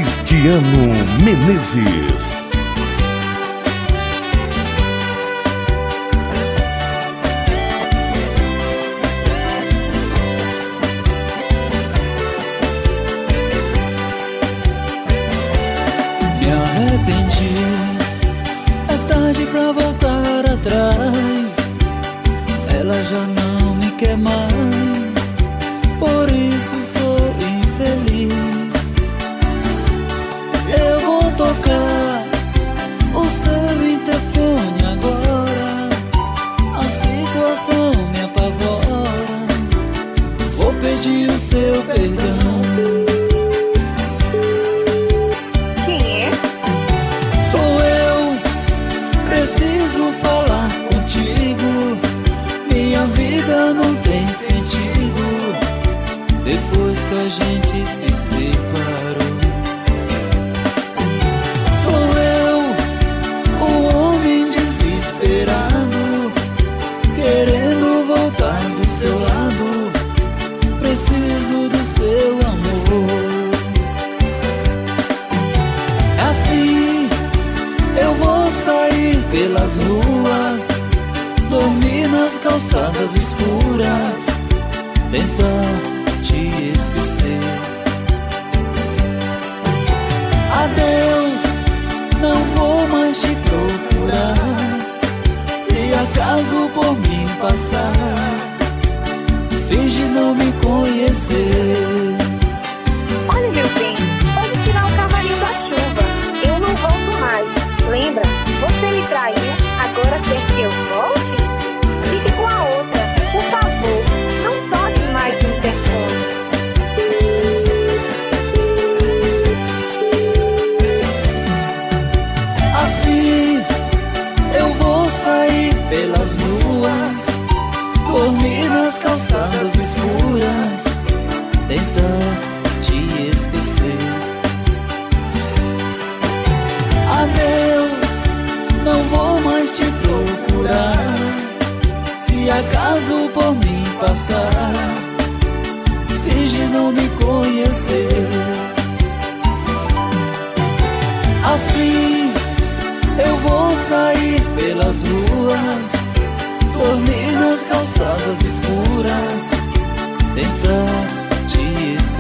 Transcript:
Cristiano Menezes. Me arrependi, é tarde pra voltar atrás. Ela já não me quer mais, por isso sou infeliz. Eu vou tocar o seu interfone agora, a situação me apavora. Vou pedir o seu perdão. Quem é? Sou eu, preciso falar contigo. Minha vida não tem sentido depois que a gente se separou. Sou eu, o homem desesperado, querendo voltar do seu lado. Preciso do seu amor. Assim eu vou sair pelas ruas, dormir nas calçadas escuras, tentar te esquecer. Adeus, não vou mais te procurar. Se acaso por mim passar, finge não me conhecer. Olha, meu bem, pode tirar o cavalinho da chuva. Eu não volto mais. Lembra? Você me traiu, agora quer que eu volte? Fique com a outra, por favor. Não toque mais no interfone. Assim eu vou sair pelas ruas, dormir nas calçadas escuras, tentar te esquecer. Adeus, não vou mais te procurar. Se acaso por mim passar, finge não me conhecer. Assim eu vou sair pelas ruas, dormir nas calçadas escuras, tentar te esquecer.